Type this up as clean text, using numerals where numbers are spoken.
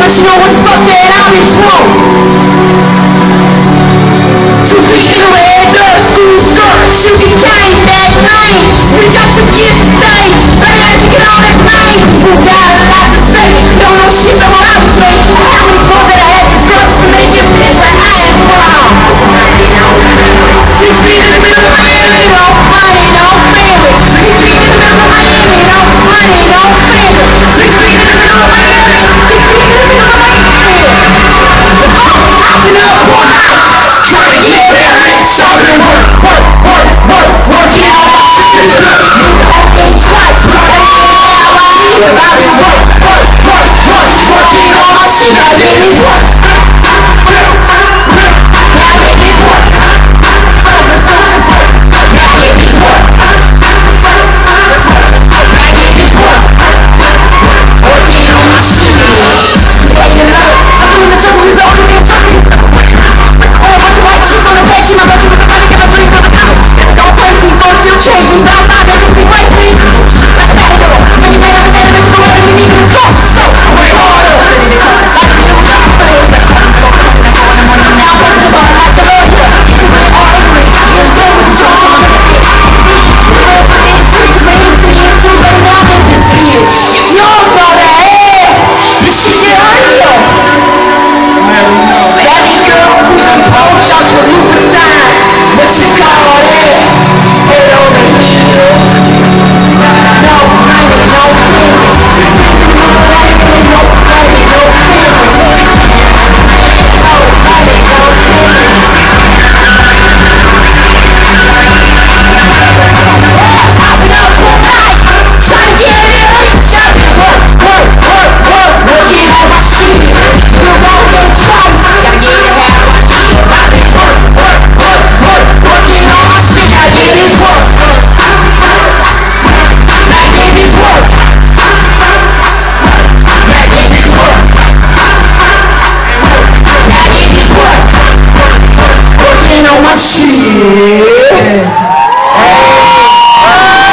let you know what the fuck that I've been through. 2 feet in the red dirt, school skirt, shooting cane that night. 3 jumps to get the same, but I had to get on that plane. Who got a lot to say? Don't know shit about what I was made. How many fun that I had to scrunch to make it fit where I am from? 6 feet in the middle of Miami, no money, no family. 6 feet in the middle of Miami, no money, no family. 6 feet in the middle of Miami, 6 feet in the middle of Miami. I've been up all night, trying to get there and shopping, working on my shit. Don't think twice, that's how I need it. I've been working on my shit. I did it work. Shit.